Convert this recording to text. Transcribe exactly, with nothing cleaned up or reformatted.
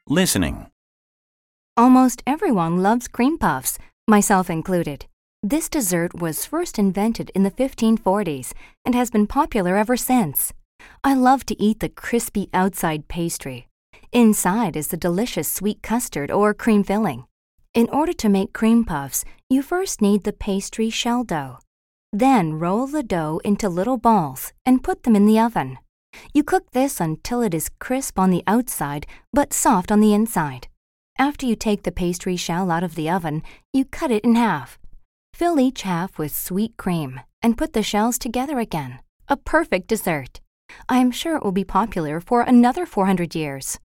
Listening. Almost everyone loves cream puffs, myself included. This dessert was first invented in the fifteen forties and has been popular ever since. I love to eat the crispy outside pastry. Inside is the delicious sweet custard or cream filling. In order to make cream puffs, you first need the pastry shell dough. Then roll the dough into little balls and put them in the oven. You cook this until it is crisp on the outside but soft on the inside. After you take the pastry shell out of the oven, you cut it in half. Fill each half with sweet cream and put the shells together again. A perfect dessert. I am sure it will be popular for another four hundred years.